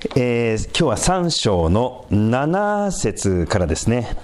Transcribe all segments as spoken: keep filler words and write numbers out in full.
えー、今日はさん章のなな節からですね。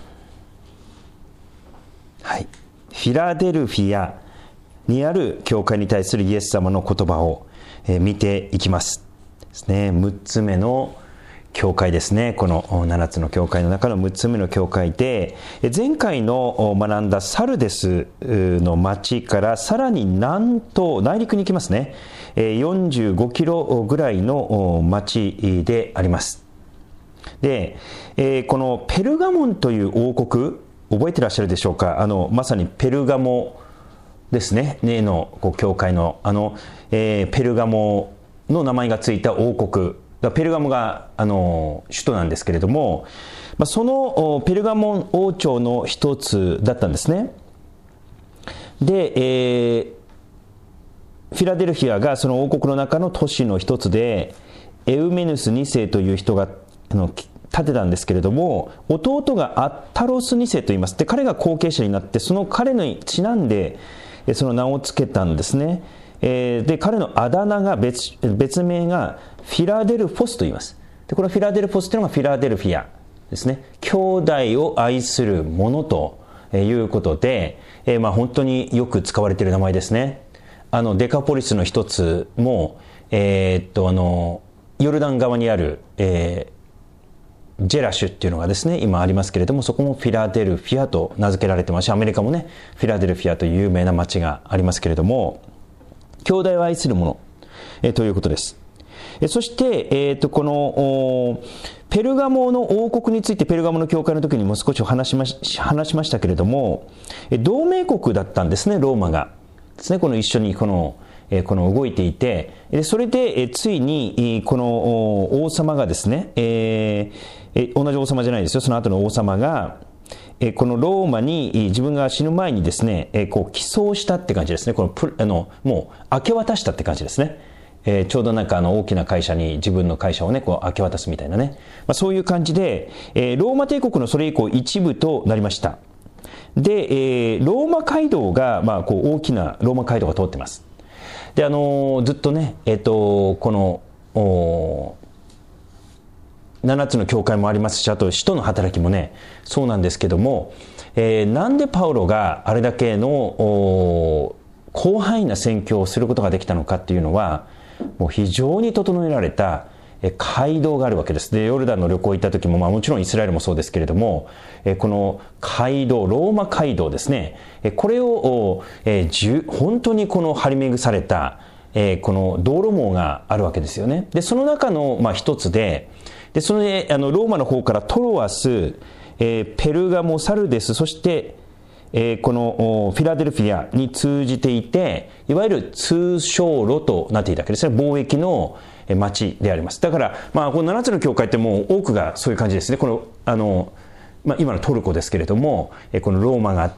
はい、フィラデルフィアにある教会に対するイエス様の言葉を、えー、見ていきますですね。むっつめの教会ですね。このななつの教会の中のむっつめの教会で、前回の学んだサルデスの町からさらに南東、内陸に行きますね。よんじゅうごキロぐらいの町であります。で、このペルガモンという王国、覚えてらっしゃるでしょうか。あのまさにペルガモですねの教会のあの、えー、ペルガモの名前がついた王国、ペルガモがあの首都なんですけれども、そのペルガモン王朝の一つだったんですね。で、えー、フィラデルフィアがその王国の中の都市の一つで、エウメヌスに世という人があの建てたんですけれども、弟がアッタロスに世といいます。で、彼が後継者になって、その彼にちなんでその名を付けたんですね。えー、で彼のあだ名が 別, 別名がフィラデルフォスと言います。でこのフィラデルフォスというのがフィラデルフィアですね。兄弟を愛する者ということで、えーまあ、本当によく使われている名前ですね。あのデカポリスの一つも、えー、っとあのヨルダン側にある、えー、ジェラシュっていうのがですね今ありますけれども、そこもフィラデルフィアと名付けられてますし、アメリカもねフィラデルフィアという有名な町がありますけれども、兄弟を愛する者、えー、ということです。えー、そして、えー、とこのペルガモの王国について、ペルガモの教会の時にも少し話しまし、話しましたけれども、同盟国だったんですね、ローマがですね。この一緒にこの、えー、この動いていて、それで、えー、ついにこの王様がですね、えー、同じ王様じゃないですよ、その後の王様がこのローマに自分が死ぬ前にですね、こう寄贈したって感じですね。このプあのもう明け渡したって感じですね。えー、ちょうどなんかあの大きな会社に自分の会社をねこう明け渡すみたいなね、まあ、そういう感じで、えー、ローマ帝国のそれ以降一部となりました。で、えー、ローマ街道が、まあ、こう大きなローマ街道が通ってます。で、あのー、ずっとね、えー、とこのおななつの教会もありますし、あと使徒の働きもねそうなんですけども、えー、なんでパウロがあれだけの広範囲な宣教をすることができたのかっていうのは、もう非常に整えられた街道があるわけです。でヨルダンの旅行行った時も、まあ、もちろんイスラエルもそうですけれども、この街道、ローマ街道ですね、これを本当にこの張り巡されたこの道路網があるわけですよね。でその中のまあ一つで、でそのであのローマの方からトロアス、えー、ペルガモ、サルデス、そして、えー、このフィラデルフィアに通じていて、いわゆる通商路となっていたわけですね。貿易の町であります。だから、まあ、このななつの教会ってもう多くがそういう感じですね。このあのまあ、今のトルコですけれども、このローマがあって、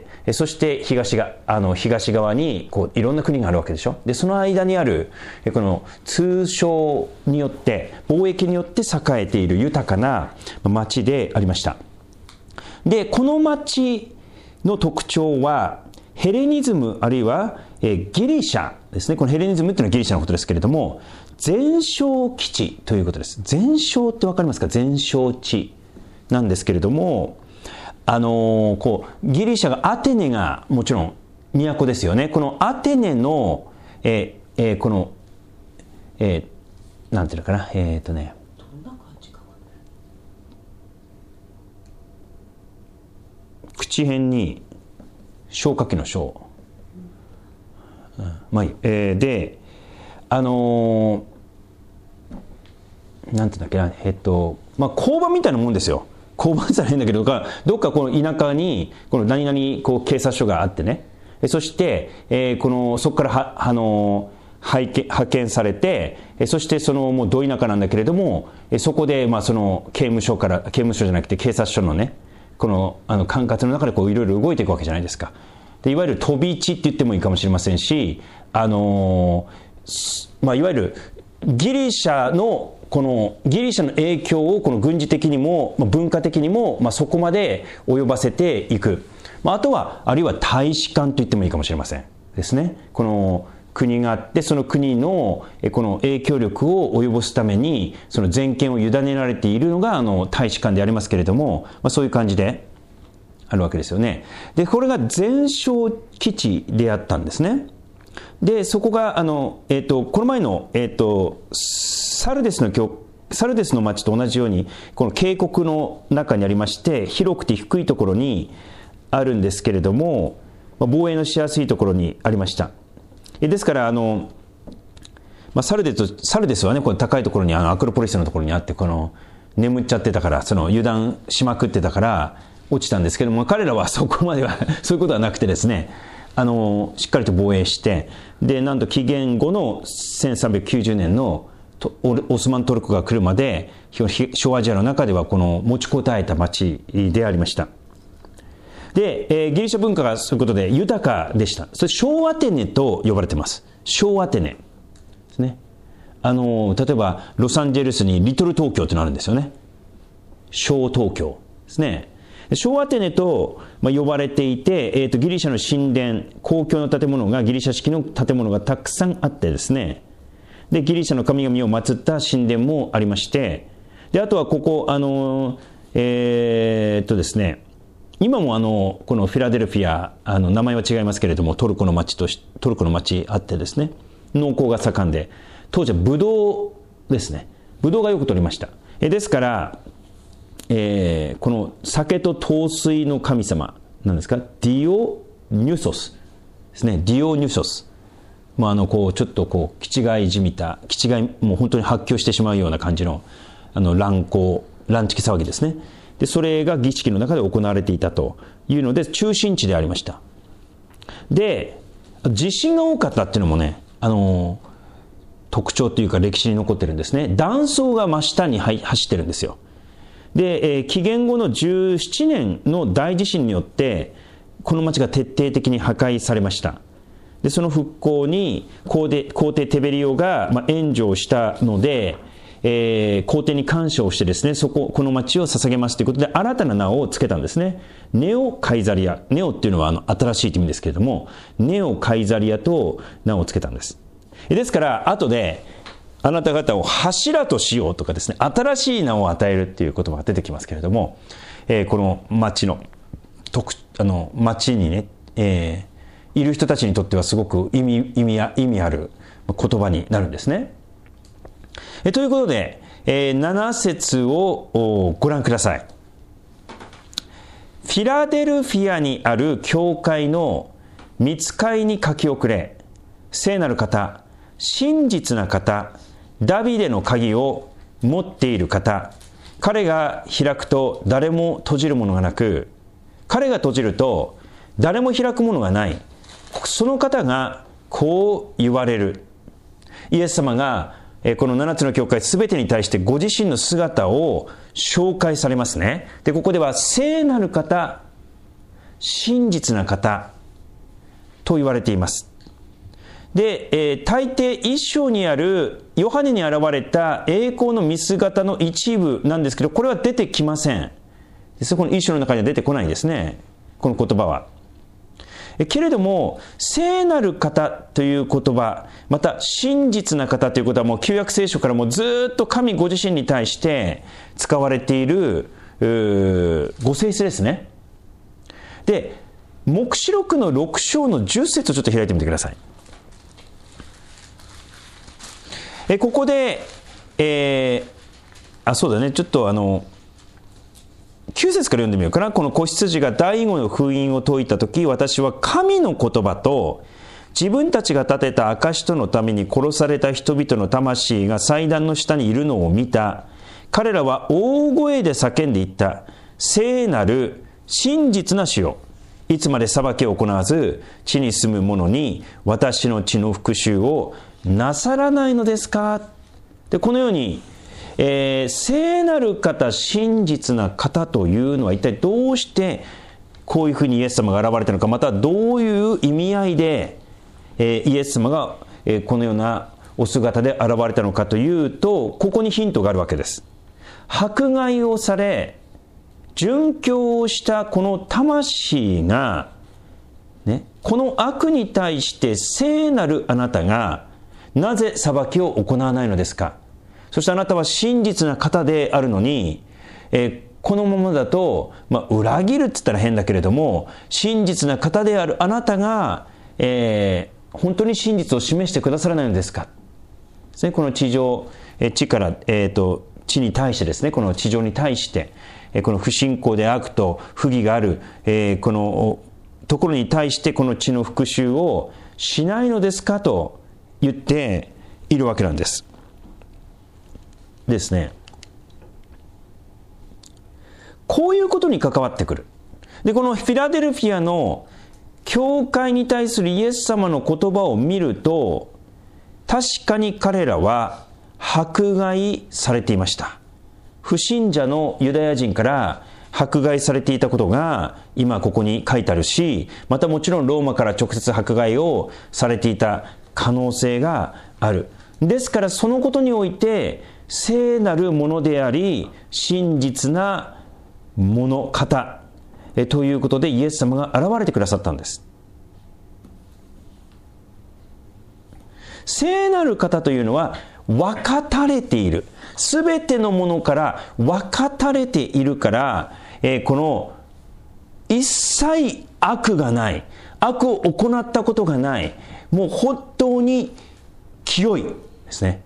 そして東があの東側にこういろんな国があるわけでしょ。でその間にあるこの通商によって、貿易によって栄えている豊かな町でありました。でこの町の特徴はヘレニズム、あるいはギリシャですね。このヘレニズムっていうのはギリシャのことですけれども、全焼基地ということです。全焼って分かりますか？全焼地なんですけれども、あのー、こうギリシャがアテネがもちろん都ですよね。このアテネの、えーえー、この、えー、なんていうのかな、えっ、ー、とね、どんな感じかな、口辺に消火器の消、うん、まあいい、えー、で、あのー、なんていうんだっけな、えっ、ー、とまあ工場みたいなもんですよ。交番じゃないんだけど、どっかこの田舎にこの何々こう警察署があってね、そして、えー、このそこからはあの派遣されて、そしてそのもうど田舎なんだけれども、そこでまあその刑務所から刑務所じゃなくて警察署のねこのあの管轄の中でこういろいろ動いていくわけじゃないですか。でいわゆる飛び地って言ってもいいかもしれませんし、あのー、まあいわゆるギリシャのこのギリシャの影響をこの軍事的にも文化的にもまあそこまで及ばせていく、まあ、あとはあるいは大使館と言ってもいいかもしれませんですね。この国があって、その国のこの影響力を及ぼすためにその全権を委ねられているのがあの大使館でありますけれども、まあ、そういう感じであるわけですよね。でこれが全焼基地であったんですね。でそこがあの、えー、とこの前の、えー、とサルデスの教サルデスの町と同じようにこの渓谷の中にありまして、広くて低いところにあるんですけれども、防衛のしやすいところにありました。ですからあの、まあ、サルデスサルデスはね、この高いところにあのアクロポリスのところにあって、この眠っちゃってたから、その油断しまくってたから落ちたんですけども、彼らはそこまではそういうことはなくてですね、あのしっかりと防衛して、でなんと紀元後のせんさんびゃくきゅうじゅうねんのオスマントルコが来るまで小アジアの中ではこの持ちこたえた町でありました。で、えー、ギリシャ文化がそういうことで豊かでした。それ小アテネと呼ばれています。小アテネですね。あの例えばロサンゼルスにリトル東京ってのあるんですよね。小東京ですね。小アテネと呼ばれていて、えー、とギリシャの神殿、公共の建物がギリシャ式の建物がたくさんあってですね、でギリシャの神々を祀った神殿もありまして、であとはここあのえー、っとですね今もあのこのフィラデルフィア、あの名前は違いますけれども、トルコの町としトルコの町あってですね、農耕が盛んで、当時はブドウですね、ブドウがよく取りました。えですから、えー、この酒と陶水の神様なんですか、ディオニュソスですね。ディオニュソス、まあ、あのこうちょっとこう気違いじみた、気違いもう本当に発狂してしまうような感じのあの乱行乱地騒ぎですね。でそれが儀式の中で行われていたというので中心地でありました。で地震が多かったっていうのもね、あの特徴というか歴史に残ってるんですね。断層が真下に走ってるんですよ。で、えー、紀元後のじゅうななねんの大地震によってこの町が徹底的に破壊されました。でその復興に皇帝、皇帝テベリオが、まあ、援助をしたので、えー、皇帝に感謝をしてですね、そここの町を捧げますということで新たな名を付けたんですね。ネオカイザリア、ネオっていうのはあの新しいという意味ですけれども、ネオカイザリアと名を付けたんです。ですから後であなた方を柱としようとかですね、新しい名を与えるっていう言葉が出てきますけれども、えー、この町の特あの町にね、えー、いる人たちにとってはすごく意味意味や意味ある言葉になるんですね。えということで、えー、なな節をご覧ください。フィラデルフィアにある教会の御使いに書き遅れ、聖なる方、真実な方、ダビデの鍵を持っている方、彼が開くと誰も閉じるものがなく、彼が閉じると誰も開くものがない、その方がこう言われる。イエス様がこのななつの教会すべてに対してご自身の姿を紹介されますね。でここでは聖なる方、真実な方と言われています。で、えー、大抵一章にあるヨハネに現れた栄光の御姿の一部なんですけど、これは出てきません。そこの一章の中には出てこないんですね、この言葉は。けれども聖なる方という言葉、また真実な方ということはもう旧約聖書からもずっと神ご自身に対して使われているご性質ですね。で黙示録のろく章のじゅっ節をちょっと開いてみてください。えここで、えー、あそうだねちょっとあのきゅう節から読んでみようかな。この子羊が第五の封印を解いたとき、私は神の言葉と自分たちが立てた証とのために殺された人々の魂が祭壇の下にいるのを見た。彼らは大声で叫んでいった。聖なる真実な主よ、いつまで裁きを行わず地に住む者に私の血の復讐をなさらないのですか。でこのようにえー、聖なる方、真実な方というのは一体どうしてこういうふうにイエス様が現れたのか、またどういう意味合いで、えー、イエス様が、えー、このようなお姿で現れたのかというと、ここにヒントがあるわけです。迫害をされ殉教をしたこの魂が、ね、 この悪に対して聖なるあなたがなぜ裁きを行わないのですか。そしてあなたは真実な方であるのに、えー、このままだと、まあ、裏切るって言ったら変だけれども、真実な方であるあなたが、えー、本当に真実を示してくださらないのですか。ですね、この地上、えー、地から、えーと、地に対してですね、この地上に対して、えー、この不信仰で悪と不義がある、えー、このところに対してこの地の復讐をしないのですかと言っているわけなんです。ですね。こういうことに関わってくる。で、このフィラデルフィアの教会に対するイエス様の言葉を見ると、確かに彼らは迫害されていました。不信者のユダヤ人から迫害されていたことが今ここに書いてあるし、またもちろんローマから直接迫害をされていた可能性がある。ですからそのことにおいて聖なるものであり真実なもの方えということでイエス様が現れてくださったんです。聖なる方というのは分かたれている、すべてのものから分かたれているから、えー、この一切悪がない、悪を行ったことがない、もう本当に清いですね。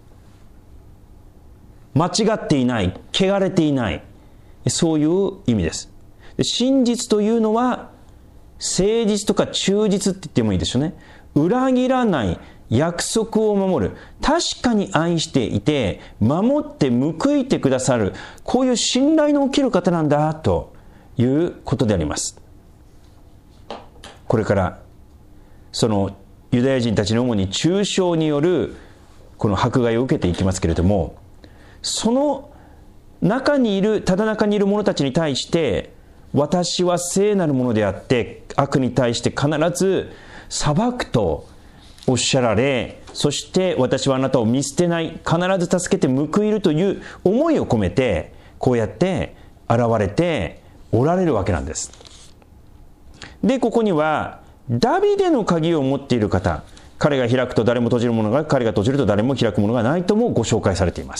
間違っていない、汚れていない、そういう意味です。で、真実というのは誠実とか忠実って言ってもいいでしょうね。裏切らない、約束を守る、確かに愛していて守って報いてくださる、こういう信頼の起きる方なんだということであります。これからそのユダヤ人たちの主に中傷によるこの迫害を受けていきますけれども、その中にいる、ただ中にいる者たちに対して私は聖なるものであって悪に対して必ず裁くとおっしゃられ、そして私はあなたを見捨てない、必ず助けて報いるという思いを込めてこうやって現れておられるわけなんです。で、ここにはダビデの鍵を持っている方、彼が開くと誰も閉じるものが、彼が閉じると誰も開くものがないともご紹介されています。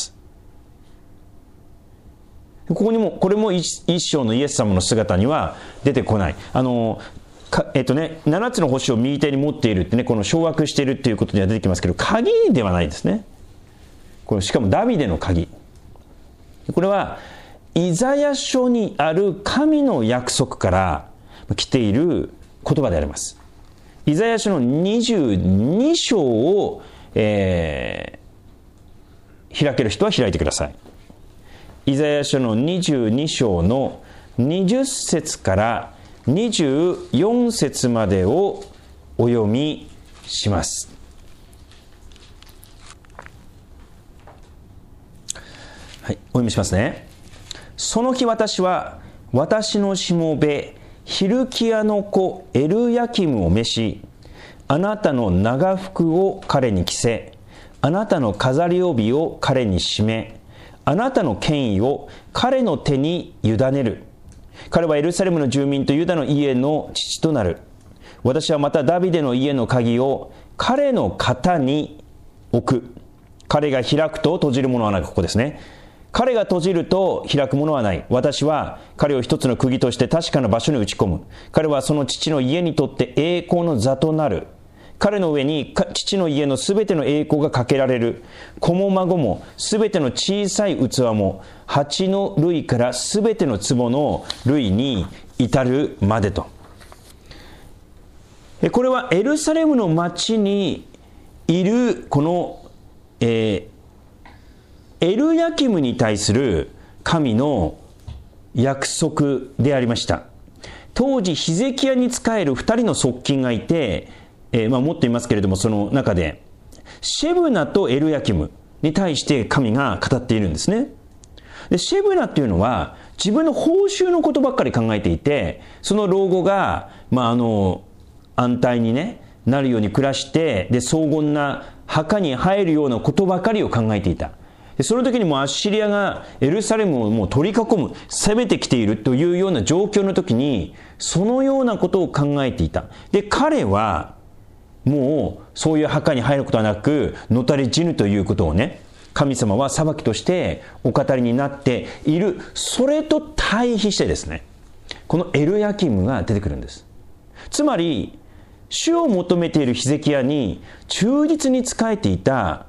ここにも、これも一章のイエス様の姿には出てこない。あのかえっとね、ななつの星を右手に持っているってね、この掌握しているっていうことには出てきますけど、鍵ではないですね。これしかもダビデの鍵。これはイザヤ書にある神の約束から来ている言葉であります。イザヤ書のにじゅうに章を、えー、開ける人は開いてください。イザヤ書のにじゅうに章のにじゅっ節からにじゅうよん節までをお読みします。はい、お読みしますね。その日私は私のしもべヒルキアの子エルヤキムを召し、あなたの長服を彼に着せ、あなたの飾り帯を彼に締め、あなたの権威を彼の手に委ねる。彼はエルサレムの住民とユダの家の父となる。私はまたダビデの家の鍵を彼の肩に置く。彼が開くと閉じるものはない。ここですね。彼が閉じると開くものはない。私は彼を一つの釘として確かな場所に打ち込む。彼はその父の家にとって栄光の座となる。彼の上に父の家のすべての栄光がかけられる。子も孫もすべての小さい器も蜂の類からすべての壺の類に至るまでと。これはエルサレムの町にいるこの、えー、エルヤキムに対する神の約束でありました。当時ヒゼキヤに仕える二人の側近がいて、えー、まあ持っていますけれども、その中でシェブナとエルヤキムに対して神が語っているんですね。で、シェブナっていうのは自分の報酬のことばっかり考えていて、その老後がまああの安泰にねなるように暮らして、で荘厳な墓に入るようなことばかりを考えていた。 でその時にもアッシリアがエルサレムをもう取り囲む、攻めてきているというような状況の時に、そのようなことを考えていた。で、彼はもうそういう墓に入ることはなく、のたれ死ぬということをね、神様は裁きとしてお語りになっている。それと対比してですね、このエルヤキムが出てくるんです。つまり、主を求めているヒゼキヤに忠実に仕えていた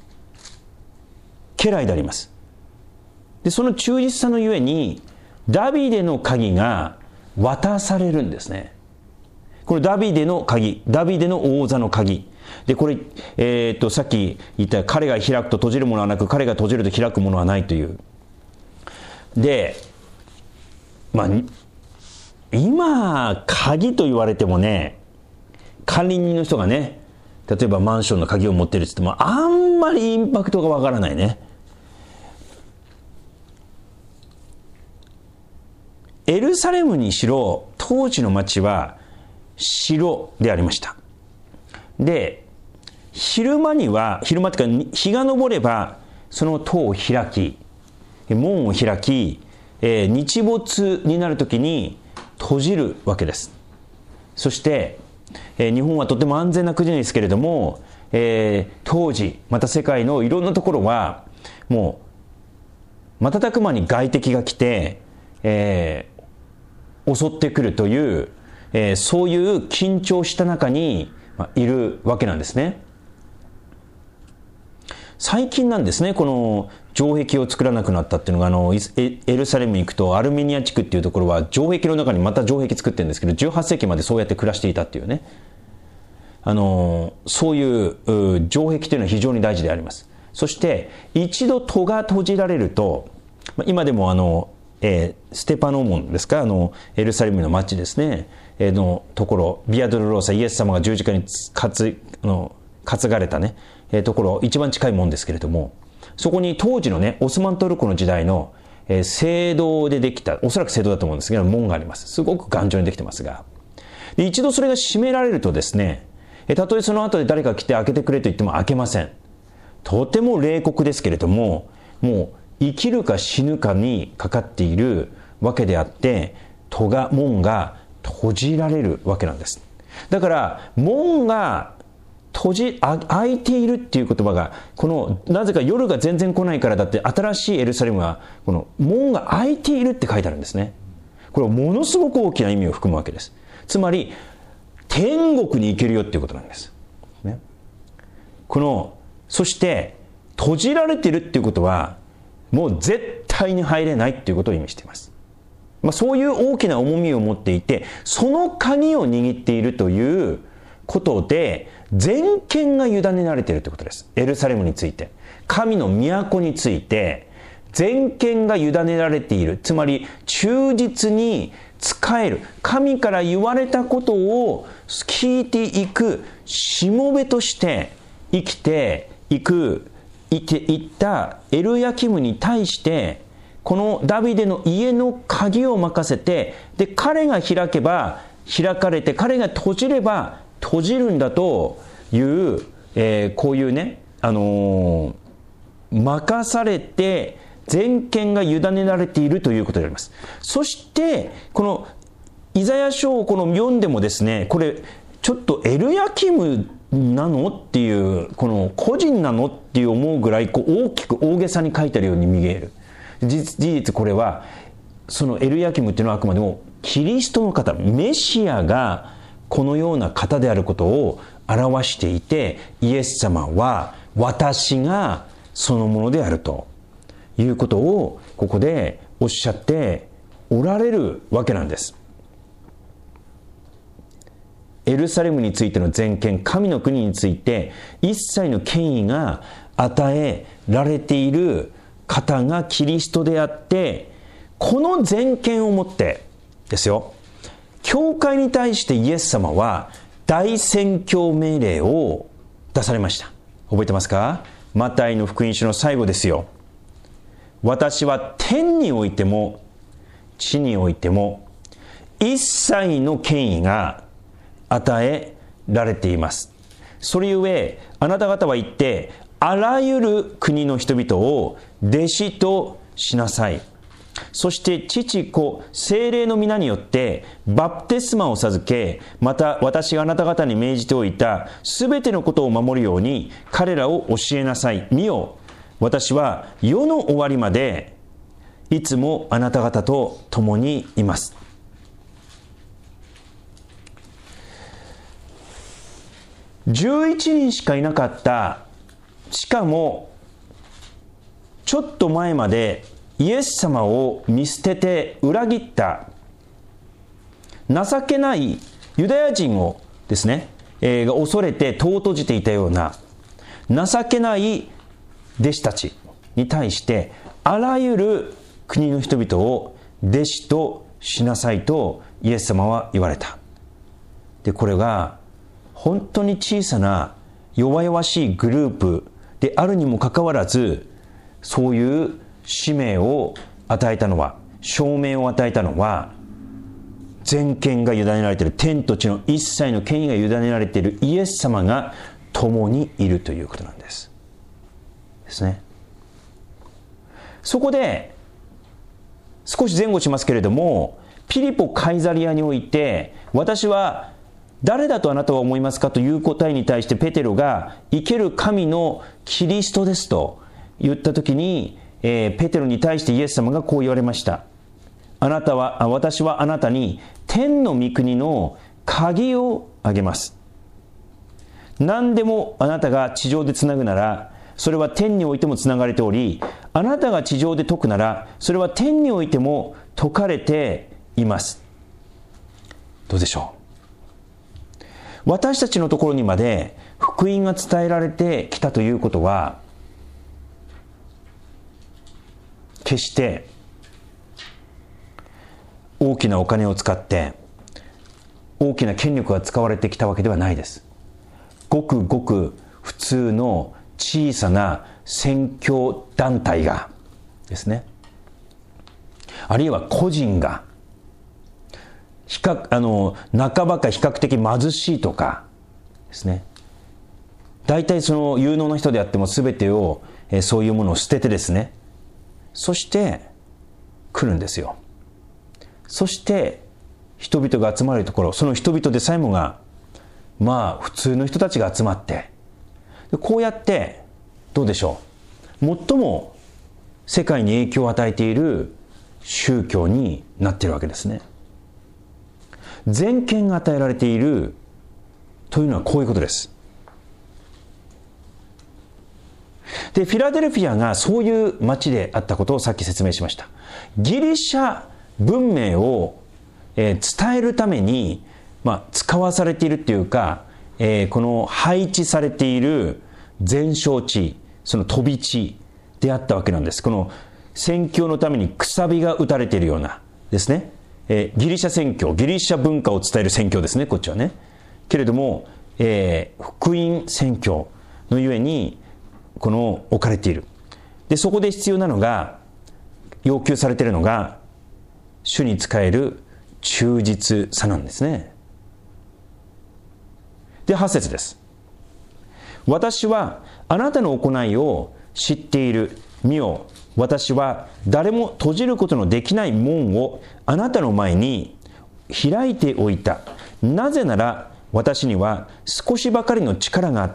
家来であります。で、その忠実さのゆえに、ダビデの鍵が渡されるんですね。これダビデの鍵、ダビデの王座の鍵。で、これ、えー、っと、さっき言った彼が開くと閉じるものはなく、彼が閉じると開くものはないという。で、まあ、今、鍵と言われてもね、管理人の人がね、例えばマンションの鍵を持ってるって言っても、あんまりインパクトがわからないね。エルサレムにしろ、当時の町は城でありました。で、昼間には、昼間というか日が昇れば、その戸を開き、門を開き、えー、日没になるときに閉じるわけです。そして、えー、日本はとても安全な国ですけれども、えー、当時、また世界のいろんなところは、もう、瞬く間に外敵が来て、えー、襲ってくるという、えー、そういう緊張した中に、まあ、いるわけなんですね。最近なんですね、この城壁を作らなくなったっていうのが、あのエルサレムに行くとアルメニア地区っていうところは城壁の中にまた城壁作ってるんですけど、じゅうはっせいきまでそうやって暮らしていたっていうね、あのそういう城壁というのは非常に大事であります。そして一度戸が閉じられると、今でもあの、えー、ステパノ門ですか、あのエルサレムの町ですね、えー、のところ、ビアドルローサ、イエス様が十字架に担あの担がれたね、えー、ところ一番近い門ですけれども、そこに当時のねオスマントルコの時代の、えー、青銅でできた、おそらく青銅だと思うんですけど門があります。すごく頑丈にできてますが、で一度それが閉められるとですね、えー、たとえその後で誰か来て開けてくれと言っても開けません。とても冷酷ですけれども、もう生きるか死ぬかにかかっているわけであって、戸が門が閉じられるわけなんです。だから門が閉じ、開いているっていう言葉が、この、なぜか夜が全然来ないからだって、新しいエルサレムは、この、門が開いているって書いてあるんですね。これはものすごく大きな意味を含むわけです。つまり、天国に行けるよっていうことなんです。ね。この、そして、閉じられているっていうことは、もう絶対に入れないっていうことを意味しています。まあ、そういう大きな重みを持っていて、その鍵を握っているということで、全権が委ねられているということです。エルサレムについて、神の都について全権が委ねられている。つまり忠実に仕える、神から言われたことを聞いていくしもべとして生きていくいていったエルヤキムに対して、このダビデの家の鍵を任せて、で彼が開けば開かれて、彼が閉じれば閉じるんだという、えー、こういうね、あのー、任されて全権が委ねられているということであります。そしてこのイザヤ書をこの読んでもですね、これちょっとエルヤキムなのっていう、この個人なのっていう思うぐらいこう大きく大げさに書いてあるように見える。事実これはそのエルヤキムっていうのはあくまでもキリストの方、メシアがこのような方であることを表していて、イエス様は私がそのものであるということをここでおっしゃっておられるわけなんです。エルサレムについての全権、神の国について一切の権威が与えられている方がキリストであって、この全権をもってですよ、教会に対してイエス様は大宣教命令を出されました。覚えてますか？マタイの福音書の最後ですよ。私は天においても地においても一切の権威が与えられています。それゆえあなた方は言って、 あらゆる国の人々を弟子としなさい。そして父子聖霊の皆によってバプテスマを授け、また私があなた方に命じておいたすべてのことを守るように彼らを教えなさい。見よ、私は世の終わりまでいつもあなた方と共にいます。じゅういちにんしかいなかった、しかもちょっと前までイエス様を見捨てて裏切った情けないユダヤ人をですね、えー、が恐れて尊閉じていたような情けない弟子たちに対して、あらゆる国の人々を弟子としなさいとイエス様は言われた。で、これが本当に小さな弱々しいグループであるにもかかわらず、そういう使命を与えたのは、証明を与えたのは、全権が委ねられている、天と地の一切の権威が委ねられているイエス様が共にいるということなんですですね。そこで少し前後しますけれども、ピリポカイザリアにおいて、私は誰だとあなたは思いますかという答えに対して、ペテロが生ける神のキリストですと言ったときに、えー、ペテロに対してイエス様がこう言われました。あなたは、私はあなたに天の御国の鍵をあげます。何でもあなたが地上でつなぐなら、それは天においてもつながれており、あなたが地上で解くなら、それは天においても解かれています。どうでしょう。私たちのところにまで福音が伝えられてきたということは、決して大きなお金を使って大きな権力が使われてきたわけではないです。ごくごく普通の小さな宣教団体がですね、あるいは個人が比較あの半ばか比較的貧しいとかですね、大体その有能な人であっても全てを、えー、そういうものを捨ててですね、そして来るんですよ。そして人々が集まるところ、その人々でさえもがまあ普通の人たちが集まって、こうやってどうでしょう、最も世界に影響を与えている宗教になっているわけですね。全権が与えられているというのはこういうことです。で、フィラデルフィアがそういう町であったことをさっき説明しました。ギリシャ文明を、えー、伝えるために、まあ、使わされているっていうか、えー、この配置されている前哨地、その飛び地であったわけなんです。この宣教のためにくさびが打たれているようなですね、えー、ギリシャ宣教、ギリシャ文化を伝える宣教ですね、こっちはね。けれども、えー、福音宣教のゆえにこの置かれている。で、そこで必要なのが、要求されているのが、主に仕える忠実さなんですね。で、はち節です。私はあなたの行いを知っている。見よ、私は誰も閉じることのできない門をあなたの前に開いておいた。なぜなら私には少しばかりの力があって、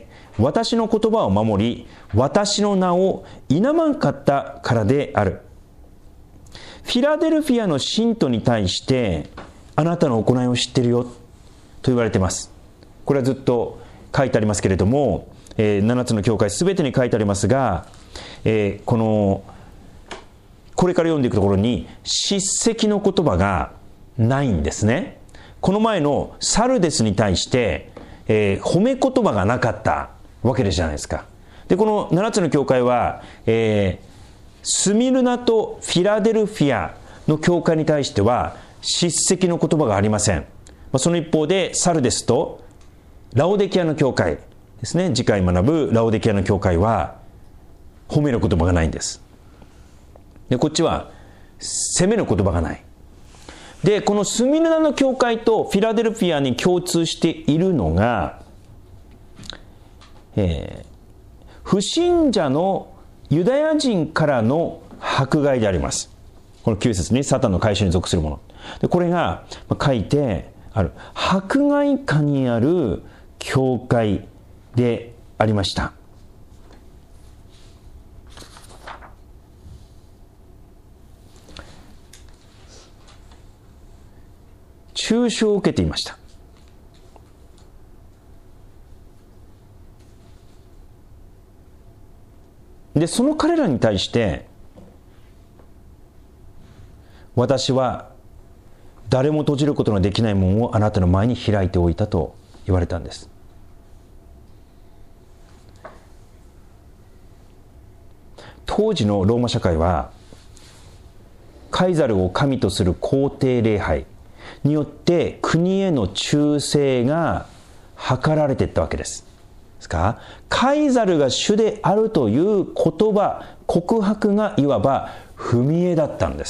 私の言葉を守り、私の名を否まんかったからである。フィラデルフィアの信徒に対して、あなたの行いを知っているよと言われています。これはずっと書いてありますけれども、えー、ななつの教会すべてに書いてありますが、えー、このこれから読んでいくところに叱責の言葉がないんですね。この前のサルデスに対して、えー、褒め言葉がなかったわけじゃないですか。で、このななつの教会は、えー、スミルナとフィラデルフィアの教会に対しては叱責の言葉がありません。まあ、その一方でサルデスとラオデキアの教会ですね、次回学ぶラオデキアの教会は褒める言葉がないんです。で、こっちは責める言葉がない。で、このスミルナの教会とフィラデルフィアに共通しているのが、えー、 不信者のユダヤ人からの迫害であります。このきゅう節にサタンの改宗に属するもの。でこれが書いてある。迫害下にある教会でありました。中傷を受けていました。で、その彼らに対して、私は誰も閉じることのできない門をあなたの前に開いておいたと言われたんです。当時のローマ社会は、カイザルを神とする皇帝礼拝によって国への忠誠が図られていったわけです。ですか、カイザルが主であるという言葉、告白がいわば踏み絵だったんです。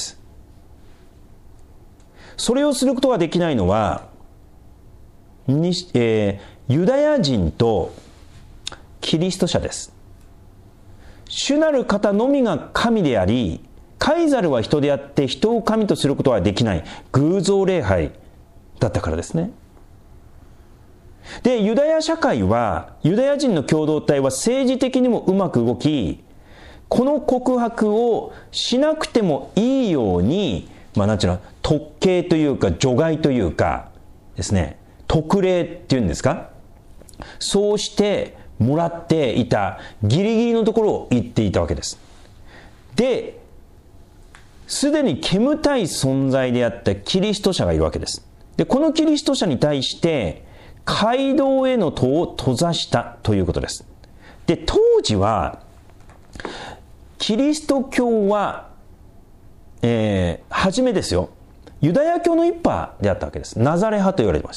それをすることができないのは、にえー、ユダヤ人とキリスト者です。主なる方のみが神であり、カイザルは人であって人を神とすることはできない偶像礼拝だったからですね。で、ユダヤ社会は、ユダヤ人の共同体は政治的にもうまく動き、この告白をしなくてもいいように、まあなんていうの、特権というか除外というかですね、特例っていうんですか、そうしてもらっていたギリギリのところを言っていたわけです。で、すでに煙たい存在であったキリスト者がいるわけです。で、このキリスト者に対して街道への戸を閉ざしたということです。で、当時はキリスト教は、えー、初めですよ、ユダヤ教の一派であったわけです。ナザレ派と言われてました。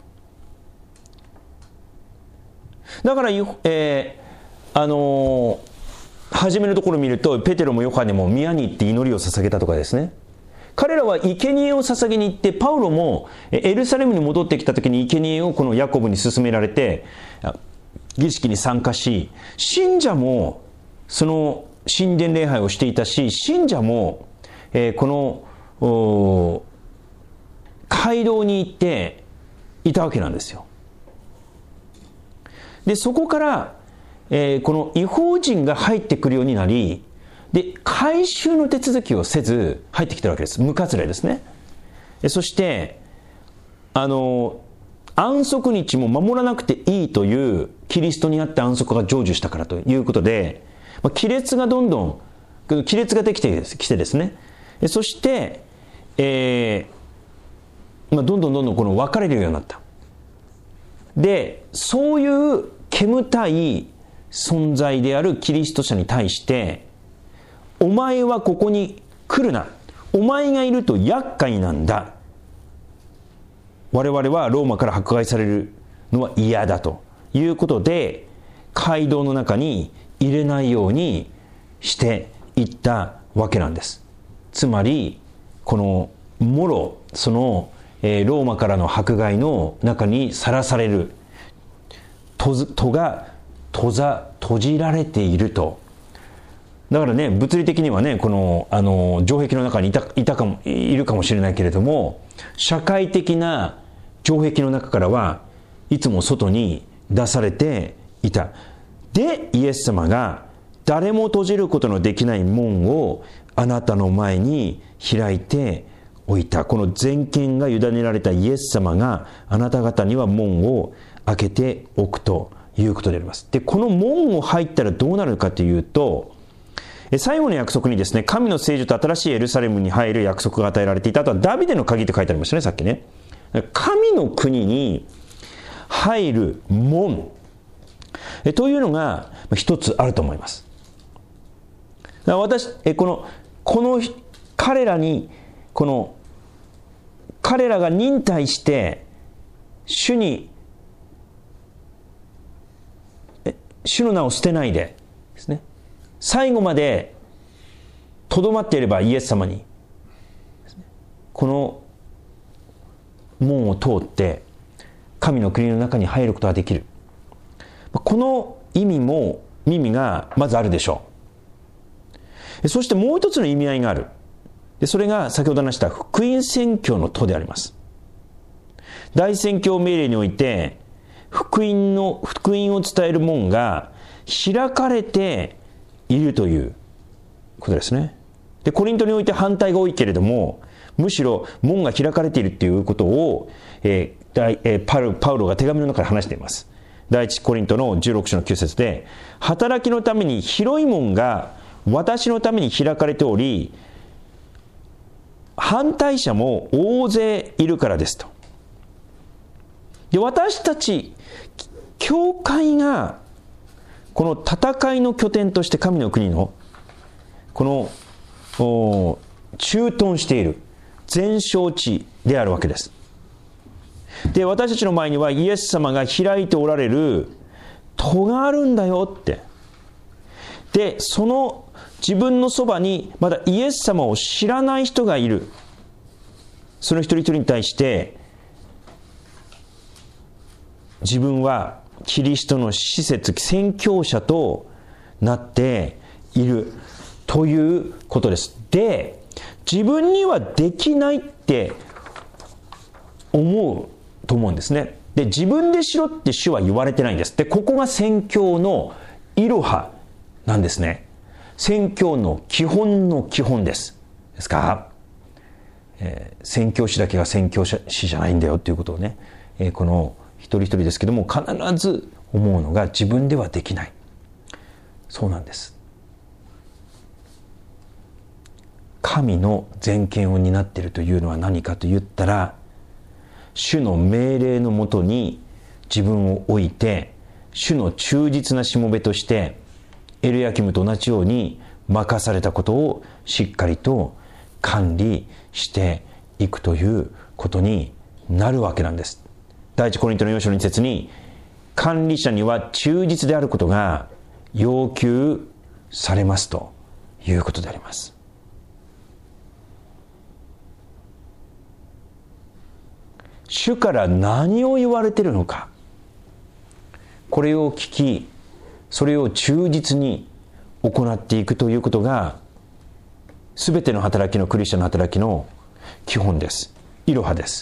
だから、えー、あのー、初めのところを見ると、ペテロもヨハネも宮に行って祈りを捧げたとかですね。彼らは生贄を捧げに行って、パウロもエルサレムに戻ってきた時に生贄をこのヤコブに勧められて、儀式に参加し、信者もその神殿礼拝をしていたし、信者も、えー、この街道に行っていたわけなんですよ。で、そこから、えー、この異邦人が入ってくるようになり、で、改宗の手続きをせず入ってきてるわけです。無割礼ですね。そして、あの、安息日も守らなくていいというキリストにあって安息が成就したからということで、まあ、亀裂がどんどん、亀裂ができてきてですね、そして、えーまあ、どんどんどんどんこの分かれるようになった。で、そういう煙たい存在であるキリスト者に対して、お前はここに来るな。お前がいると厄介なんだ。我々はローマから迫害されるのは嫌だということで、街道の中に入れないようにしていったわけなんです。つまり、このもろ、その、えー、ローマからの迫害の中にさらされる。戸, 戸が閉ざ、閉じられていると。だからね、物理的にはね、この、あの、城壁の中にいた、いたかも、いるかもしれないけれども、社会的な城壁の中からはいつも外に出されていた。で、イエス様が誰も閉じることのできない門をあなたの前に開いておいた。この全権が委ねられたイエス様があなた方には門を開けておくということであります。で、この門を入ったらどうなるかというと、最後の約束にですね、神の聖女と新しいエルサレムに入る約束が与えられていた。あとはダビデの鍵って書いてありましたね、さっきね。神の国に入る門というのが一つあると思います。だから私、この、この彼らに、この彼らが忍耐して主に主の名を捨てないでですね、最後までとどまっていればイエス様にこの門を通って神の国の中に入ることができる。この意味も意味がまずあるでしょう。そしてもう一つの意味合いがある。でそれが先ほど話した福音宣教の途であります。大宣教命令において福音の福音を伝える門が開かれているということですね。でコリントにおいて反対が多いけれども、むしろ門が開かれているということを、えーえー、パウロ、パウロが手紙の中で話しています。第一コリントのじゅうろく章のきゅう節で、働きのために広い門が私のために開かれており、反対者も大勢いるからですと。で私たち教会がこの戦いの拠点として神の国のこの駐屯している前哨地であるわけです。で私たちの前にはイエス様が開いておられる戸があるんだよって。でその自分のそばにまだイエス様を知らない人がいる。その一人一人に対して自分はキリストの使節宣教者となっているということです。で自分にはできないって思うと思うんですね。で自分でしろって主は言われてないんです。でここが宣教のイロハなんですね。宣教の基本の基本です。ですから、えー、宣教師だけが宣教師じゃないんだよということをね、えー、この一人一人ですけども必ず思うのが自分ではできない。そうなんです。神の全権を担っているというのは何かと言ったら、主の命令のもとに自分を置いて主の忠実なしもべとしてエルヤキムと同じように任されたことをしっかりと管理していくということになるわけなんです。第一コリントのよん章のに節に、管理者には忠実であることが要求されますということであります。主から何を言われているのか、これを聞きそれを忠実に行っていくということがすべての働きのクリスチャンの働きの基本です。イロハです。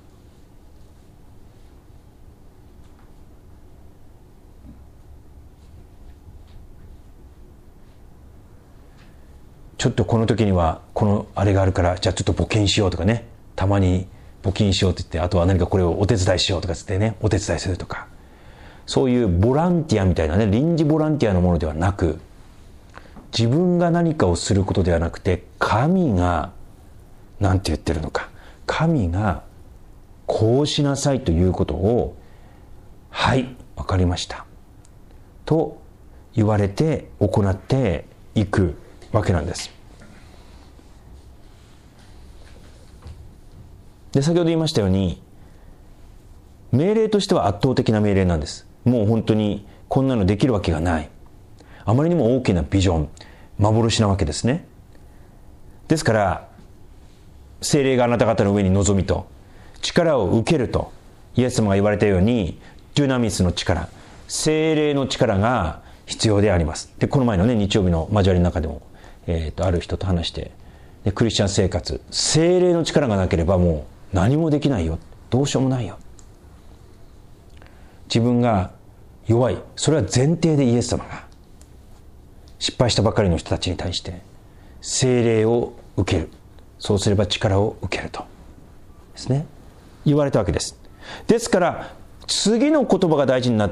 ちょっとこの時にはこのあれがあるからじゃあちょっと募金しようとかね、たまに募金しようって言って、あとは何かこれをお手伝いしようとかつってね、お手伝いするとか、そういうボランティアみたいなね、臨時ボランティアのものではなく、自分が何かをすることではなくて、神が何て言ってるのか、神がこうしなさいということを、はい、わかりましたと言われて行っていくわけなんです。で先ほど言いましたように、命令としては圧倒的な命令なんです。もう本当にこんなのできるわけがない。あまりにも大きなビジョン、幻なわけですね。ですから聖霊があなた方の上に臨みと力を受けるとイエス様が言われたように、デュナミスの力、聖霊の力が必要であります。でこの前のね日曜日の交わりの中でも、えー、とある人と話して、でクリスチャン生活、聖霊の力がなければもう何もできないよ、どうしようもないよ。自分が弱い、それは前提でイエス様が失敗したばかりの人たちに対して聖霊を受ける、そうすれば力を受けるとですね、言われたわけです。ですから次の言葉が大事になって、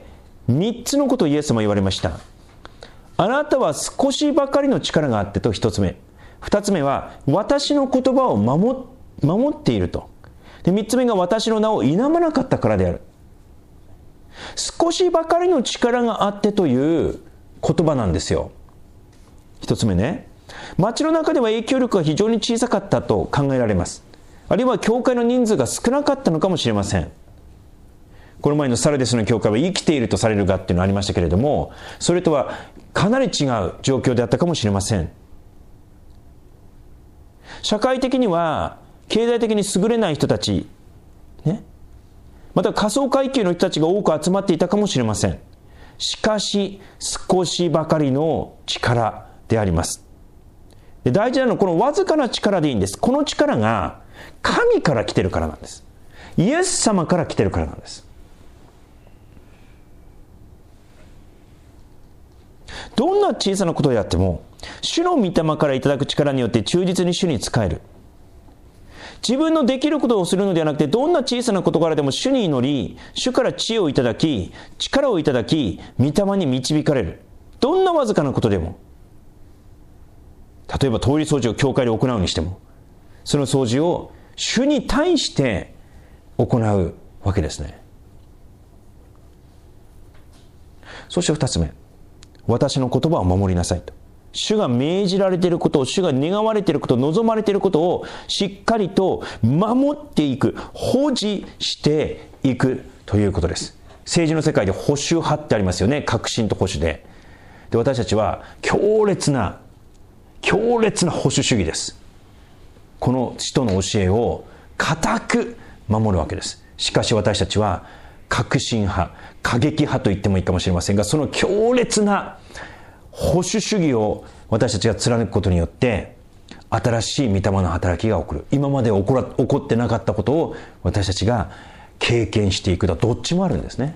みっつのことをイエス様は言われました。あなたは少しばかりの力があってとひとつめ、ふたつめは私の言葉を守守っていると。でみっつめが私の名を否まなかったからである。少しばかりの力があってという言葉なんですよ。一つ目ね、町の中では影響力が非常に小さかったと考えられます。あるいは教会の人数が少なかったのかもしれません。この前のサルデスの教会は生きているとされるがっていうのがありましたけれども、それとはかなり違う状況であったかもしれません。社会的には経済的に優れない人たちね、また仮想階級の人たちが多く集まっていたかもしれません。 しかし少しばかりの力であります。で、大事なのはこのわずかな力でいいんです。この力が神から来てるからなんです。イエス様から来てるからなんです。どんな小さなことであっても、主の御霊からいただく力によって忠実に主に仕える。自分のできることをするのではなくて、どんな小さな事柄でも主に祈り、主から知恵をいただき、力をいただき、御霊に導かれる。どんなわずかなことでも。例えばトイレ掃除を教会で行うにしても、その掃除を主に対して行うわけですね。そして二つ目、私の言葉を守りなさいと。主が命じられていることを、主が願われていること、望まれていることをしっかりと守っていく、保持していくということです。政治の世界で保守派ってありますよね。革新と保守で。で、私たちは強烈な強烈な保守主義です。この使徒の教えを固く守るわけです。しかし私たちは革新派、過激派と言ってもいいかもしれませんが、その強烈な保守主義を私たちが貫くことによって新しい御霊の働きが起こる。今まで起こら、起こってなかったことを私たちが経験していく。だどっちもあるんですね。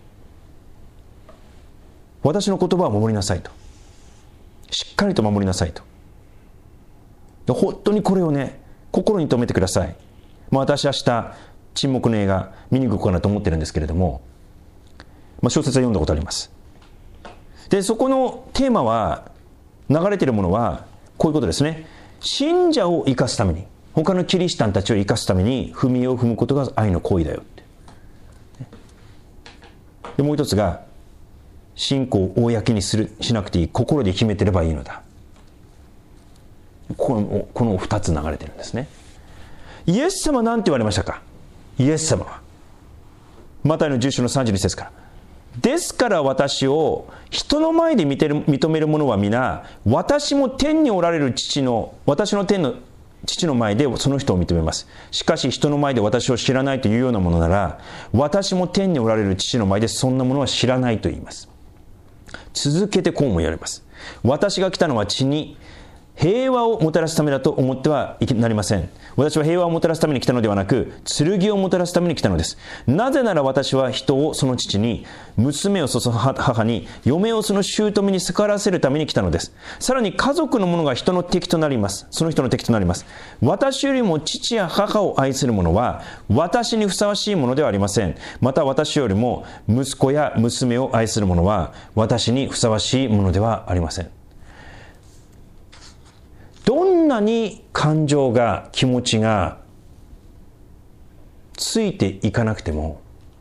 私の言葉を守りなさいと。しっかりと守りなさいと。本当にこれをね、心に留めてください。まあ、私明日沈黙の映画見に行こうかなと思ってるんですけれども、まあ、小説は読んだことあります。で、そこのテーマは、流れているものはこういうことですね。信者を生かすために、他のキリシタンたちを生かすために踏み絵を踏むことが愛の行為だよって。で、もう一つが、信仰を公にするしなくていい、心で決めてればいいのだ。このこのふたつ流れてるんですね。イエス様なんて言われましたか。イエス様はマタイのじゅっ章のさんじゅうに節から、ですから私を人の前で見てる認める者は皆、私も天におられる父の私の天の父の前でその人を認めます。しかし人の前で私を知らないというようなものなら、私も天におられる父の前でそんなものは知らないと言います。続けてこうも言われます。私が来たのは地に平和をもたらすためだと思ってはなりません。私は平和をもたらすために来たのではなく、剣をもたらすために来たのです。なぜなら私は人をその父に、娘をその母に、嫁をその姑に逆らわせるために来たのです。さらに家族の者が人の敵となります。その人の敵となります。私よりも父や母を愛する者は、私にふさわしいものではありません。また私よりも息子や娘を愛する者は、私にふさわしいものではありません。どんなに感情が、気持ちがついていかなくても、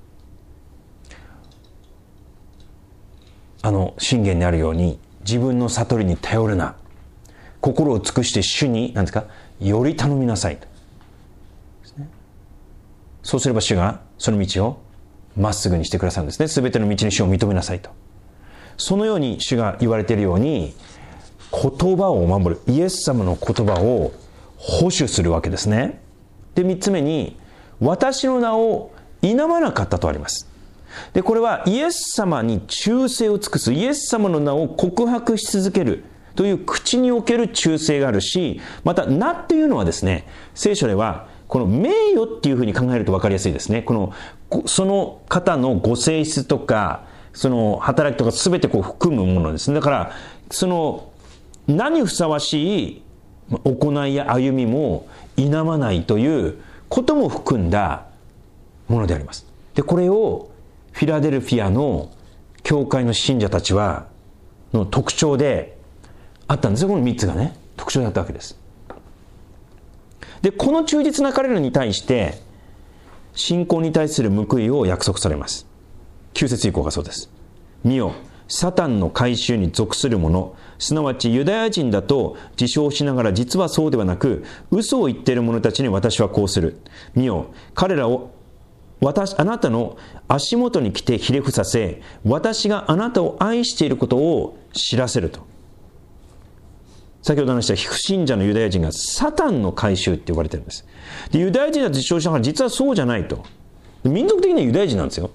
あの箴言にあるように、自分の悟りに頼るな、心を尽くして主に何ですか、より頼みなさいですね。そうすれば主がその道をまっすぐにしてくださるんですね。すべての道に主を認めなさいと。そのように主が言われているように、言葉を守る、イエス様の言葉を保守するわけですね。で、三つ目に、私の名を否まなかったとあります。で、これはイエス様に忠誠を尽くす、イエス様の名を告白し続けるという口における忠誠があるし、また名っていうのはですね、聖書ではこの名誉っていうふうに考えると分かりやすいですね。このその方のご性質とか、その働きとか全てこう含むものですね。だからその名にふさわしい行いや歩みも否まないということも含んだものであります。で、これをフィラデルフィアの教会の信者たちはの特徴であったんですよ。このみっつがね、特徴だったわけです。で、この忠実な彼らに対して信仰に対する報いを約束されます。きゅう節以降がそうです。見よ、サタンの改宗に属する者、すなわちユダヤ人だと自称しながら実はそうではなく、嘘を言っている者たちに私はこうする。見よ、彼らを私あなたの足元に来てひれ伏させ、私があなたを愛していることを知らせると。先ほど話した不信者のユダヤ人がサタンの改宗って呼ばれてるんです。で、ユダヤ人は自称しながら実はそうじゃないと。民族的にはユダヤ人なんですよ。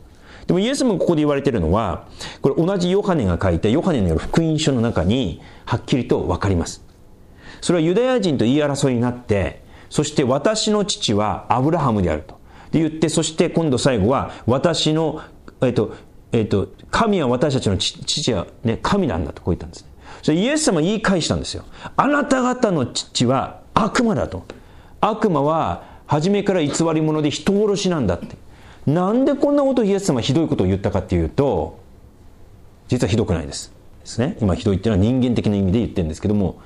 でもイエスもここで言われているのは、これ同じヨハネが書いたヨハネによる福音書の中にはっきりと分かります。それはユダヤ人と言い争いになって、そして私の父はアブラハムであるとで言って、そして今度最後は私の、えっとえっと、神は私たちの父は、ね、神なんだとこう言ったんですね。それイエス様は言い返したんですよ。あなた方の父は悪魔だと。悪魔は初めから偽り者で人殺しなんだって。なんでこんなことをイエス様はひどいことを言ったかっていうと、実はひどくないですですね。今ひどいっていうのは人間的な意味で言ってるんですけども、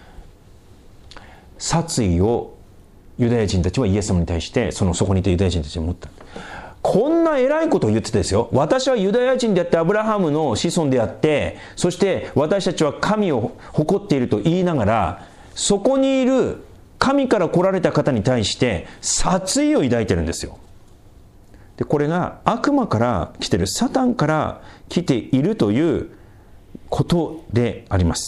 殺意をユダヤ人たちはイエス様に対して、そのそこにいたユダヤ人たちに持った。こんな偉いことを言っててですよ。私はユダヤ人であってアブラハムの子孫であって、そして私たちは神を誇っていると言いながら、そこにいる神から来られた方に対して殺意を抱いてるんですよ。で、これが悪魔から来てる、サタンから来ているということであります。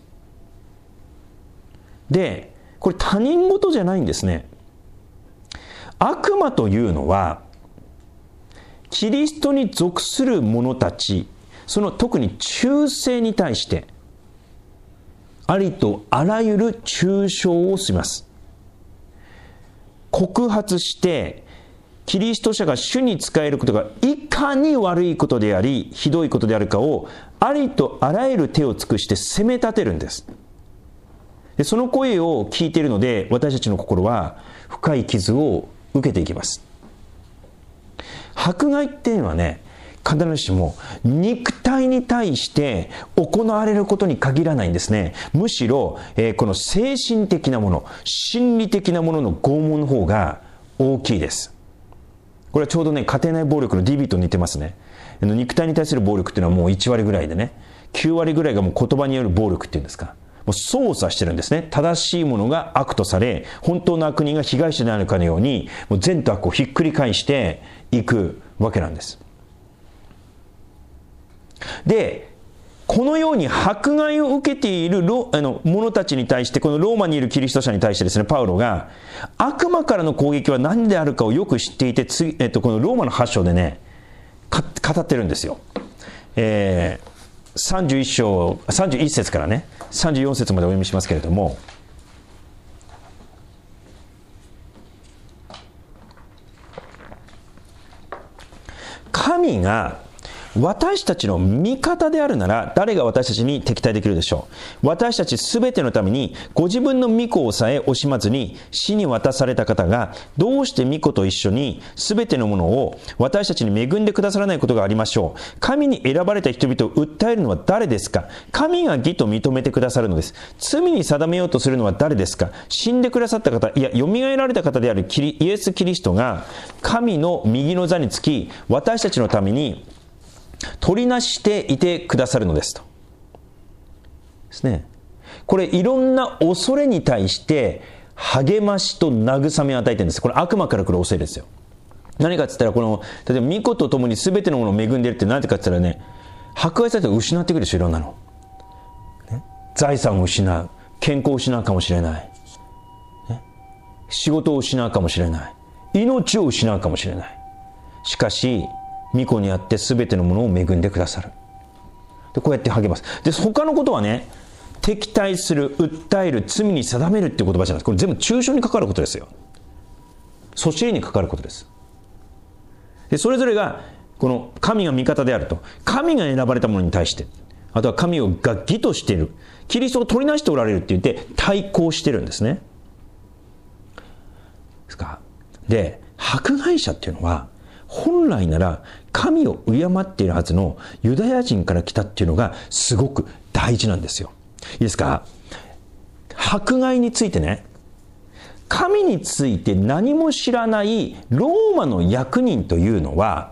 で、これ他人事じゃないんですね。悪魔というのはキリストに属する者たち、その特に忠誠に対してありとあらゆる中傷をします。告発してキリスト者が主に仕えることがいかに悪いことでありひどいことであるかをありとあらゆる手を尽くして責め立てるんです。で、その声を聞いているので私たちの心は深い傷を受けていきます。迫害っていうのはね、必ずしも肉体に対して行われることに限らないんですね。むしろ、えー、この精神的なもの、心理的なものの拷問の方が大きいです。これはちょうどね、家庭内暴力の ディービー と似てますね。肉体に対する暴力っていうのはもういちわりぐらいでね、きゅうわりぐらいがもう言葉による暴力っていうんですか。もう操作してるんですね。正しいものが悪とされ、本当の悪人が被害者であるかのように、もう善と悪をひっくり返していくわけなんです。で、このように迫害を受けているロあの者たちに対して、このローマにいるキリスト者に対してですね、パウロが悪魔からの攻撃は何であるかをよく知っていて、次、えっと、このローマのはち章でね、語ってるんですよ。えーさんじゅういっ章、さんじゅういっ節からね、さんじゅうよん節までお読みしますけれども、神が私たちの味方であるなら誰が私たちに敵対できるでしょう。私たちすべてのためにご自分の御子をさえ惜しまずに死に渡された方がどうして御子と一緒にすべてのものを私たちに恵んでくださらないことがありましょう。神に選ばれた人々を訴えるのは誰ですか。神が義と認めてくださるのです。罪に定めようとするのは誰ですか。死んでくださった方、いや蘇られた方であるキリイエス・キリストが神の右の座につき私たちのために取りなしていてくださるのですとですね。これいろんな恐れに対して励ましと慰めを与えてるんです。これ悪魔から来る恐れですよ。何かって言ったら、この例えば御子と共に全てのものを恵んでいるって何てかって言ったらね、迫害されたら失っていくでしょ、いろんなの、ね、財産を失う、健康を失うかもしれない、ね、仕事を失うかもしれない、命を失うかもしれない。しかし御子にあって全てのものを恵んでくださる。でこうやって励ます。で他のことはね、敵対する、訴える、罪に定めるっていう言葉じゃないです。これ全部中傷に関わることですよ。そしりに関わることです。でそれぞれがこの神が味方であると、神が選ばれたものに対して、あとは神をが義としている、キリストを取りなしておられるって言って対抗してるんですね。ですか。で迫害者っていうのは本来なら神を敬っているはずのユダヤ人から来たっていうのがすごく大事なんですよ。いいですか。迫害についてね、神について何も知らないローマの役人というのは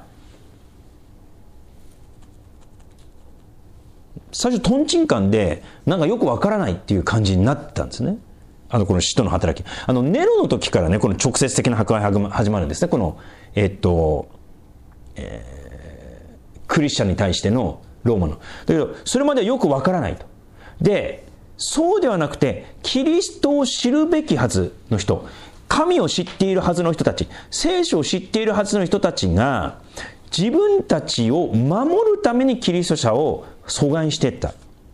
最初トンチンカンでなんかよくわからないっていう感じになったんですね。あのこの使徒の働き、あのネロの時からね、この直接的な迫害が始まるんですね。このえっと、えー、クリスチャンに対してのローマの。だけどそれまではよくわからないと。でそうではなくて、キリストを知るべきはずの人、神を知っているはずの人たち、聖書を知っているはずの人たちが自分たちを守るためにキリスト者を阻害していった。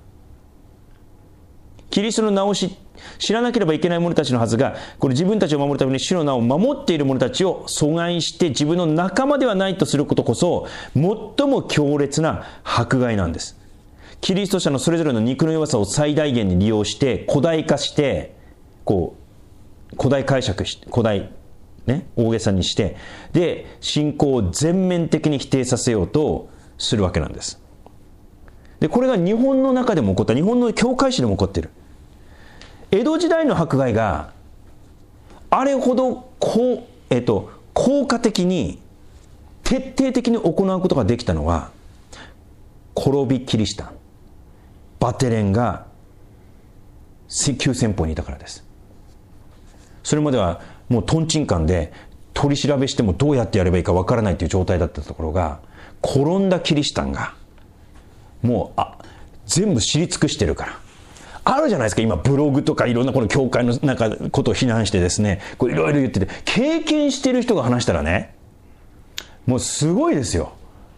キリストの名を知知らなければいけない者たちのはずが、これ自分たちを守るために主の名を守っている者たちを阻害して自分の仲間ではないとすることこそ最も強烈な迫害なんです。キリスト者のそれぞれの肉の弱さを最大限に利用して古代化して、こう古代解釈して古代ね大げさにして、で信仰を全面的に否定させようとするわけなんです。でこれが日本の中でも起こった、日本の教会史でも起こっている。江戸時代の迫害があれほどこう、えっと、効果的に徹底的に行うことができたのは、転びキリシタンバテレンが急先鋒にいたからです。それまではもうトンチンカンで取り調べしてもどうやってやればいいかわからないという状態だったところが、転んだキリシタンがもうあ全部知り尽くしてるから。あるじゃないですか、今ブログとかいろんなこの教会のなんかことを非難してですね、こういろいろ言ってて、経験してる人が話したらね、もうすごいですよ。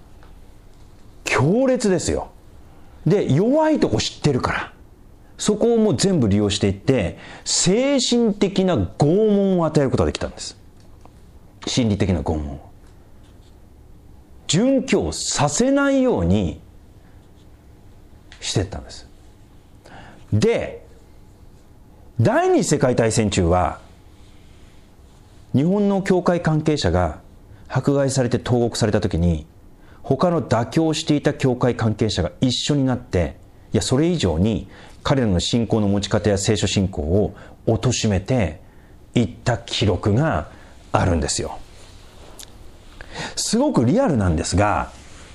強烈ですよ。で弱いとこ知ってるから、そこをもう全部利用していって精神的な拷問を与えることができたんです。心理的な拷問を殉教させないようにしていったんです。で第二次世界大戦中は日本の教会関係者が迫害されて投獄された時に、他の妥協していた教会関係者が一緒になって、いやそれ以上に彼らの信仰の持ち方や聖書信仰を貶めていった記録があるんですよ。すごくリアルなんですが、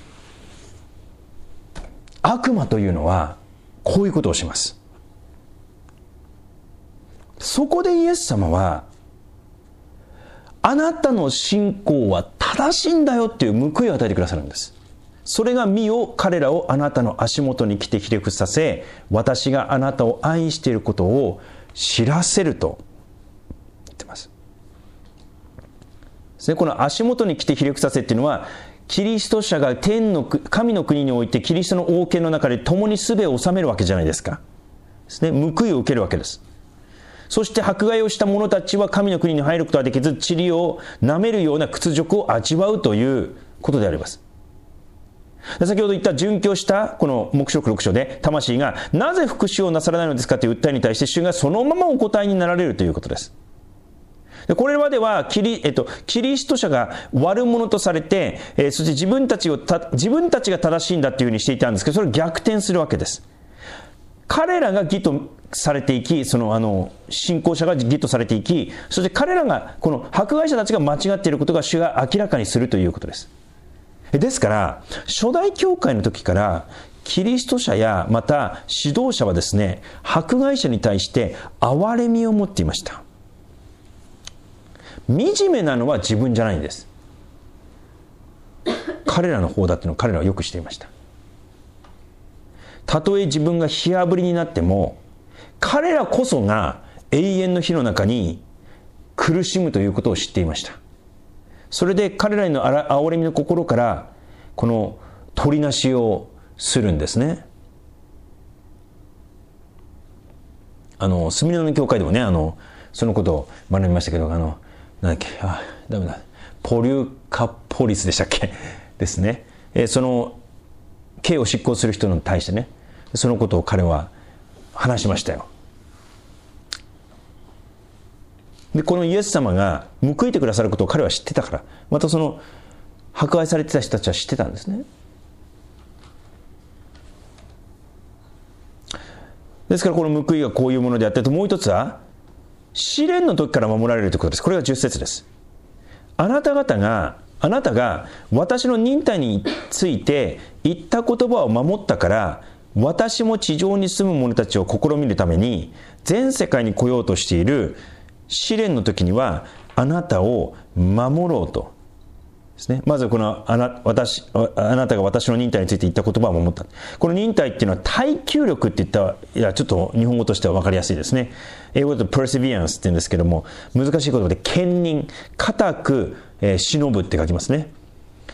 悪魔というのはこういうことをします。そこでイエス様は、あなたの信仰は正しいんだよっていう報いを与えてくださるんです。それが見よ、彼らをあなたの足元に来てひれ伏させ、私があなたを愛していることを知らせると言ってます。この足元に来てひれ伏させっていうのは、キリスト者が天の神の国においてキリストの王権の中で共に術を治めるわけじゃないですか。ですね、報いを受けるわけです。そして迫害をした者たちは神の国に入ることができず、塵を舐めるような屈辱を味わうということであります。先ほど言った殉教したこの黙示録ろく章で魂がなぜ復讐をなさらないのですかという訴えに対して主がそのままお答えになられるということです。でこれまではキリ、えっと、キリスト者が悪者とされて、えー、そして自分たちをた自分たちが正しいんだというふうにしていたんですけど、それを逆転するわけです。彼らが義とされていき、そのあの信仰者が義とされていき、そして彼らがこの迫害者たちが間違っていることが主が明らかにするということです。ですから初代教会の時からキリスト者やまた指導者はですね、迫害者に対して憐れみを持っていました。惨めなのは自分じゃないんです。彼らの方だっていうのを彼らはよくしていました。たとえ自分が火あぶりになっても、彼らこそが永遠の火の中に苦しむということを知っていました。それで彼らへの憐れみの心からこの取りなしをするんですね。あの墨野の教会でもね、あのそのことを学びましたけど、あのなんだっけ、あダメだポリュカポリスでしたっけですね、えー、その刑を執行する人に対してね、そのことを彼は話しましたよ。でこのイエス様が報いてくださることを彼は知ってたから、またその迫害されてた人たちは知ってたんですね。ですからこの報いがこういうものであって、ともう一つは試練の時から守られるということです。これがじゅっ節です。あなた方があなたが私の忍耐について言った言葉を守ったから、私も地上に住む者たちを試みるために全世界に来ようとしている試練の時にはあなたを守ろうとですね。まずこのあな、私、あなたが私の忍耐について言った言葉を守った。この忍耐っていうのは耐久力って言ったら、いやちょっと日本語としては分かりやすいですね。英語だと perseverance って言うんですけども、難しい言葉で堅忍、固く、えー、忍ぶって書きますね。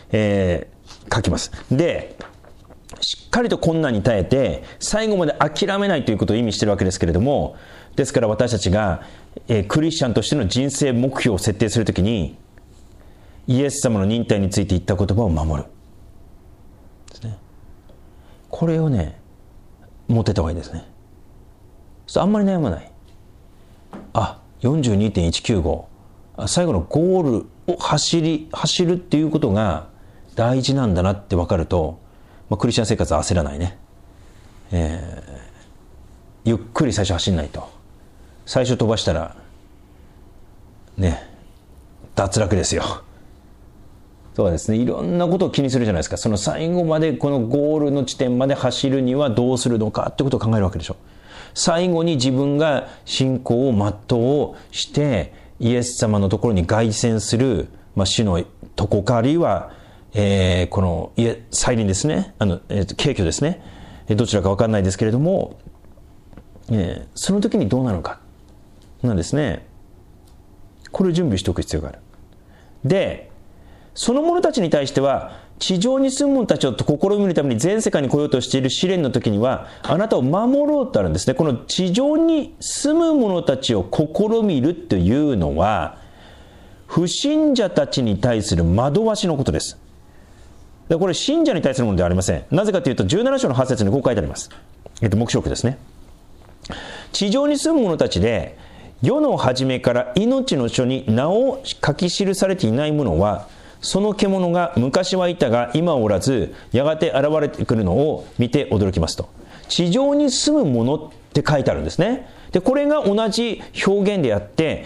えー、書きます。で、しっかりと困難に耐えて最後まで諦めないということを意味しているわけですけれども、ですから私たちが、えー、クリスチャンとしての人生目標を設定するときに、イエス様の忍耐について言った言葉を守るですね。これをね持ってた方がいいですね。あんまり悩まない。あ、よんじゅうにてんいちきゅうご、最後のゴールを走り走るっていうことが大事なんだなって分かると、まあ、クリスチャン生活は焦らないね、えー、ゆっくり最初走んないと、最初飛ばしたらね脱落ですよ。そうですね、いろんなことを気にするじゃないですか。その最後までこのゴールの地点まで走るにはどうするのかってことを考えるわけでしょ。最後に自分が信仰を全うしてイエス様のところに凱旋する、まあ、主のとこかあるいは、えー、この再臨ですね、あの、えー、軽挙ですね、どちらか分かんないですけれども、えー、その時にどうなるのかなんですね。これを準備しておく必要がある。で、その者たちに対しては、地上に住む者たちを試みるために全世界に来ようとしている試練の時には、あなたを守ろうとあるんですね。この地上に住む者たちを試みるというのは、不信者たちに対する惑わしのことです。でこれ信者に対するものではありません。なぜかというとじゅうなな章のはち節にこう書いてあります。えっと、黙示録ですね。地上に住む者たちで、世の初めから命の書に名を書き記されていない者は、その獣が昔はいたが今はおらず、やがて現れてくるのを見て驚きますと。地上に住む者って書いてあるんですね。で、これが同じ表現であって、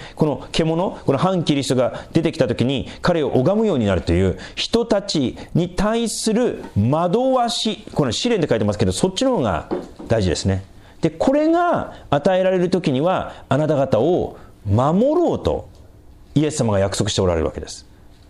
この獣、この反キリストが出てきた時に彼を拝むようになるという人たちに対する惑わし、この試練で書いてますけど、そっちの方が大事ですね。で、これが与えられる時には、あなた方を守ろうとイエス様が約束しておられるわけです。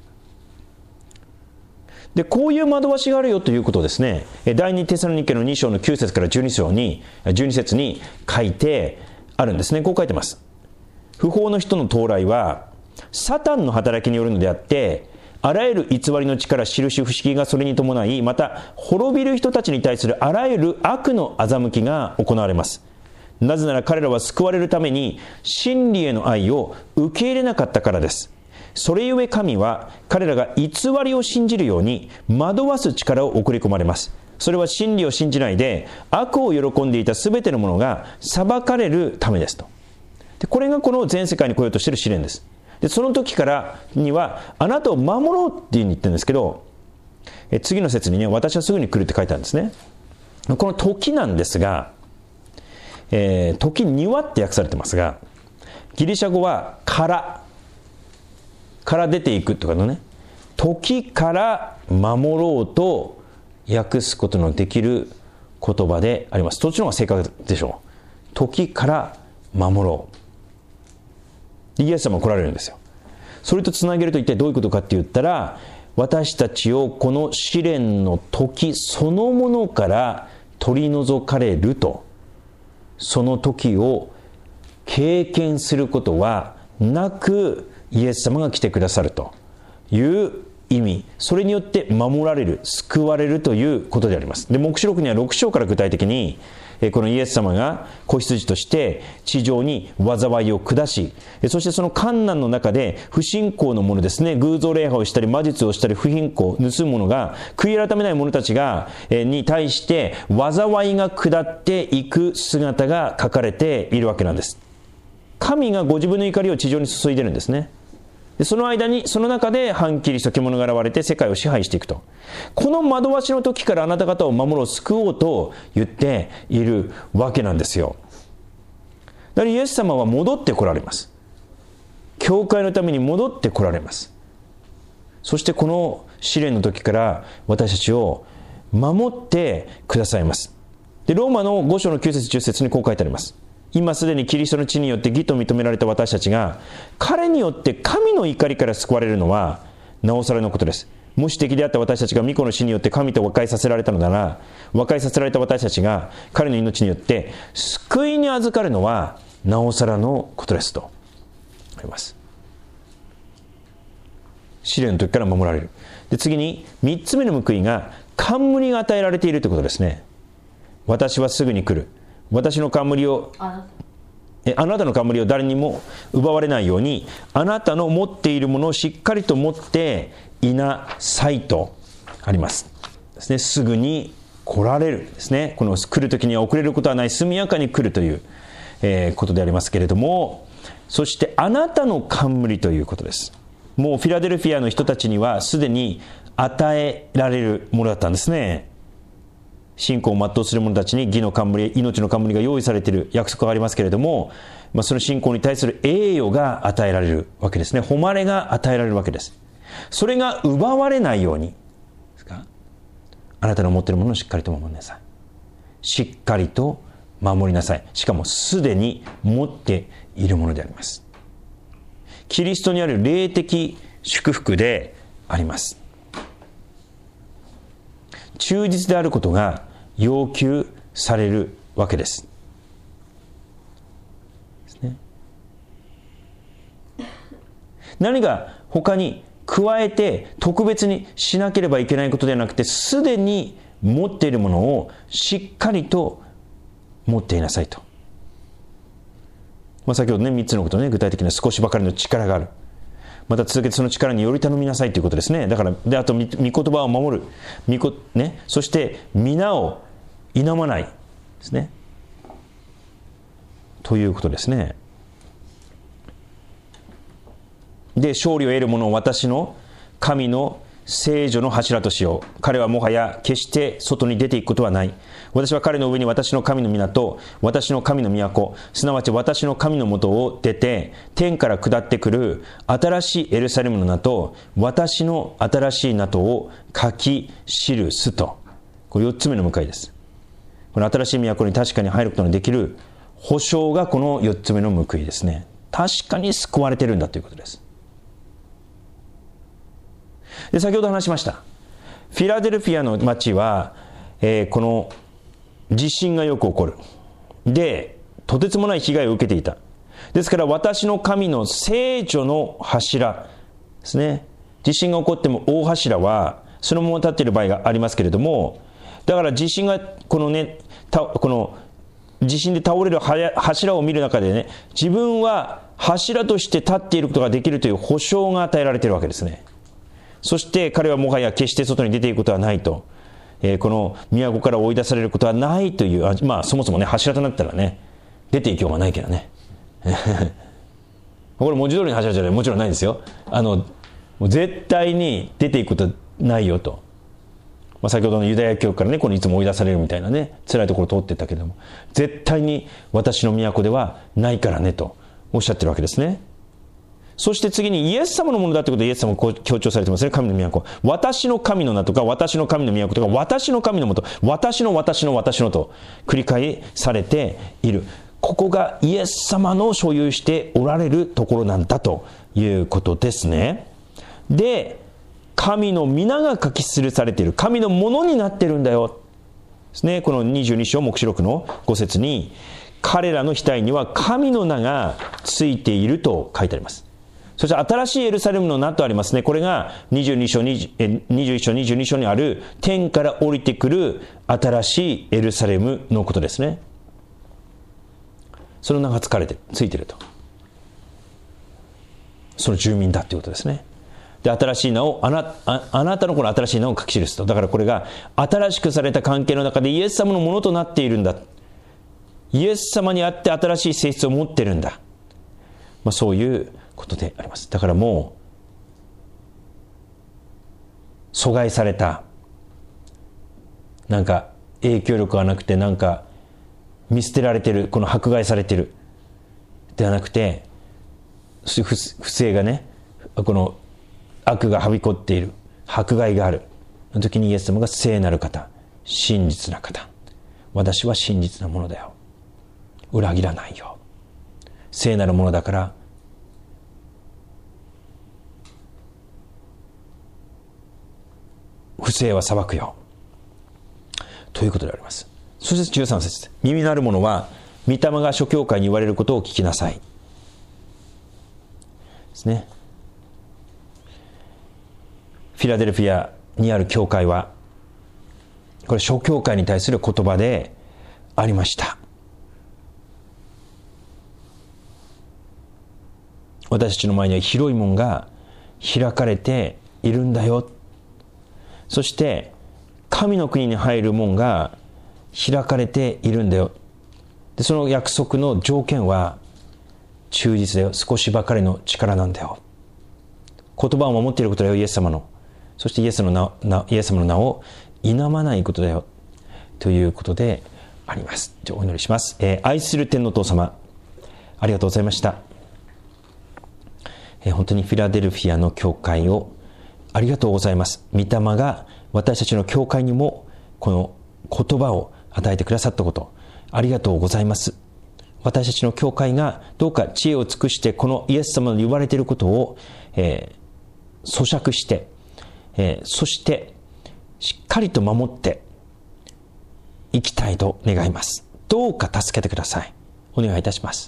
で、こういう惑わしがあるよということをですね、第二テサロニケのに章のきゅう節からじゅうに章に、じゅうに節に書いてあるんですね。こう書いてます。不法の人の到来は、サタンの働きによるのであって、あらゆる偽りの力、印、不思議がそれに伴い、また、滅びる人たちに対するあらゆる悪の欺きが行われます。なぜなら彼らは救われるために、真理への愛を受け入れなかったからです。それゆえ神は彼らが偽りを信じるように惑わす力を送り込まれます。それは真理を信じないで悪を喜んでいたすべてのものが裁かれるためですと。で、これがこの全世界に来ようとしている試練です。で、その時からにはあなたを守ろうっていうふうに言ってるんですけど、え次の節にね、私はすぐに来るって書いてあるんですね。この時なんですが、えー、時にはって訳されてますが、ギリシャ語はからから出ていくとかのね、時から守ろうと訳すことのできる言葉であります。どっちの方が正確でしょう。時から守ろう。イエス様が来られるんですよ。それとつなげると一体どういうことかって言ったら、私たちをこの試練の時そのものから取り除かれると、その時を経験することはなくイエス様が来てくださるという意味、それによって守られる、救われるということであります。で、黙示録にはろく章から具体的にこのイエス様が子羊として地上に災いを下し、そしてその患難の中で不信仰の者ですね、偶像礼拝をしたり魔術をしたり不信仰、盗む者が、悔い改めない者たちがに対して災いが下っていく姿が書かれているわけなんです。神がご自分の怒りを地上に注いでるんですね。で、その間に、その中で反キリスト獣が現れて世界を支配していくと。この惑わしの時からあなた方を守ろう、救おうと言っているわけなんですよ。だからイエス様は戻って来られます。教会のために戻って来られます。そしてこの試練の時から私たちを守ってくださいます。で、ローマのご章のきゅう節じゅっ節にこう書いてあります。今すでにキリストの血によって義と認められた私たちが、彼によって神の怒りから救われるのはなおさらのことです。もし敵であった私たちが御子の死によって神と和解させられたのなら、和解させられた私たちが彼の命によって救いに預かるのはなおさらのことですとあります。 試練の時から守られる。で次にみっつめの報いが冠が与えられているということですね。私はすぐに来る。私の冠をあえあなたの冠を誰にも奪われないように、あなたの持っているものをしっかりと持っていなさいとありますですね。すぐに来られるですね。この来る時には遅れることはない、速やかに来るという、えー、ことでありますけれども、そしてあなたの冠ということです。もうフィラデルフィアの人たちにはすでに与えられるものだったんですね。信仰を全うする者たちに義の冠、命の冠が用意されている約束がありますけれども、まあ、その信仰に対する栄誉が与えられるわけですね。誉れが与えられるわけです。それが奪われないようにですか、あなたの持っているものをしっかりと守りなさい。しっかりと守りなさい。しかもすでに持っているものであります。キリストにある霊的祝福であります。忠実であることが要求されるわけです。ですね。何か他に加えて特別にしなければいけないことではなくて、すでに持っているものをしっかりと持っていなさいと。まあ、先ほどねみっつのことね、具体的な少しばかりの力がある。また続けてその力により頼みなさいということですね。だからであと御言葉を守る、御こ、ね、そして皆を否まないですね。ということですね。で勝利を得る者を私の神の聖女の柱としよう。彼はもはや決して外に出ていくことはない。私は彼の上に私の神の港、私の神の都、すなわち私の神の元を出て、天から下ってくる新しいエルサレムの名と、私の新しい名とを書き記すと。これよっつめの向かいです。この新しい都に確かに入ることのできる保証がこのよっつめの報いですね。確かに救われてるんだということです。で先ほど話しましたフィラデルフィアの町は、えー、この地震がよく起こる。でとてつもない被害を受けていた。ですから私の神の聖女の柱ですね。地震が起こっても大柱はそのまま立っている場合がありますけれども、だから地震がこのねたこの地震で倒れる柱を見る中でね、自分は柱として立っていることができるという保証が与えられているわけですね。そして彼はもはや決して外に出ていくことはないと、えー、この都から追い出されることはないという、あまあそもそもね柱となったらね出ていきようがないけどねこれ文字通りの柱じゃない、もちろんないですよ。あのもう絶対に出ていくことはないよと、まあ、先ほどのユダヤ教からねこのいつも追い出されるみたいなね辛いところを通っていったけれども、絶対に私の都ではないからねとおっしゃってるわけですね。そして次にイエス様のものだということでイエス様も強調されてますね。神の都、私の神の名とか私の神の都とか私の神のもと、私の私の私のと繰り返されている。ここがイエス様の所有しておられるところなんだということですね。で神の皆が書き記されている、神のものになっているんだよですね。このにじゅうに章黙示録のご節に彼らの額には神の名がついていると書いてあります。そして新しいエルサレムの名とありますね。これがにじゅうに章にじゅういっ章にじゅうに章にある天から降りてくる新しいエルサレムのことですね。その名がつかれてついていると、その住民だということですね。で新しい名をあな、あ、あなたのこの新しい名を書き記すと。だからこれが新しくされた関係の中でイエス様のものとなっているんだ。イエス様にあって新しい性質を持っているんだ、まあ、そういうことであります。だからもう阻害された、なんか影響力がなくてなんか見捨てられている、この迫害されているではなくて、不正がね、この悪がはびこっている、迫害があるの時にイエス様が聖なる方、真実な方、私は真実なものだよ、裏切らないよ、聖なるものだから不正は裁くよということであります。そしてじゅうさん節、耳のある者は御霊が諸教会に言われることを聞きなさいですね。 フィラデルフィアにある教会は、これ諸教会に対する言葉でありました。私たちの前には広い門が開かれているんだよ。そして神の国に入る門が開かれているんだよ。でその約束の条件は忠実だよ。少しばかりの力なんだよ。言葉を守っていることだよ、イエス様の。そしてイエスの名、名イエス様の名を否まないことだよ。ということであります。じゃあお祈りします。えー、愛する天のお父様、ありがとうございました。えー、本当にフィラデルフィアの教会をありがとうございます。御霊が私たちの教会にもこの言葉を与えてくださったこと、ありがとうございます。私たちの教会がどうか知恵を尽くしてこのイエス様の言われていることを、えー、咀嚼して、えー、そしてしっかりと守って生きたいと願います。どうか助けてください。お願いいたします。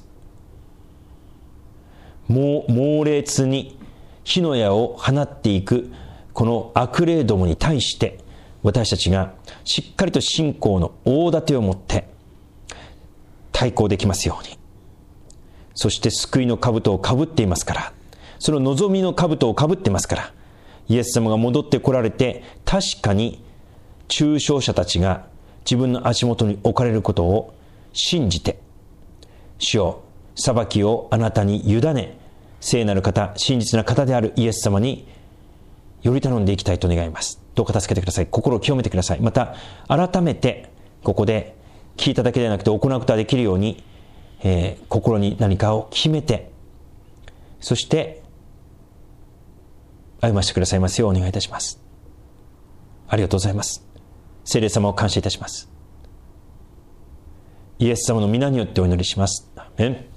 もう猛烈に火の矢を放っていくこの悪霊どもに対して私たちがしっかりと信仰の大盾を持って対抗できますように。そして救いの兜をかぶっていますから、その望みの兜をかぶってますから、イエス様が戻ってこられて確かに中傷者たちが自分の足元に置かれることを信じて、主よ、裁きをあなたに委ね、聖なる方、真実な方であるイエス様により頼んでいきたいと願います。どうか助けてください。心を清めてください。また改めてここで聞いただけではなくて行うことができるように、えー、心に何かを決めて、そして歩ましてくださいますようお願いいたします。ありがとうございます。聖霊様を感謝いたします。イエス様の皆によってお祈りします。アーメン。